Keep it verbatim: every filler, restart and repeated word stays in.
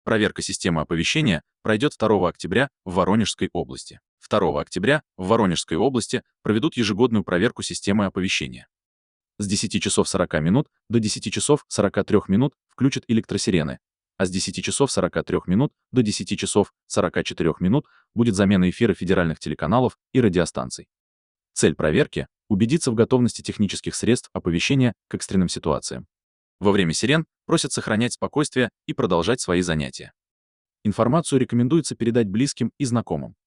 Проверка системы оповещения пройдет второго октября в Воронежской области. второго октября в Воронежской области проведут ежегодную проверку системы оповещения. С десяти часов сорока минут до десяти часов сорока трёх минут включат электросирены, а с десяти часов сорока трёх минут до десяти часов сорока четырёх минут будет замена эфира федеральных телеканалов и радиостанций. Цель проверки – убедиться в готовности технических средств оповещения к экстренным ситуациям. Во время сирен просят сохранять спокойствие и продолжать свои занятия. Информацию рекомендуется передать близким и знакомым.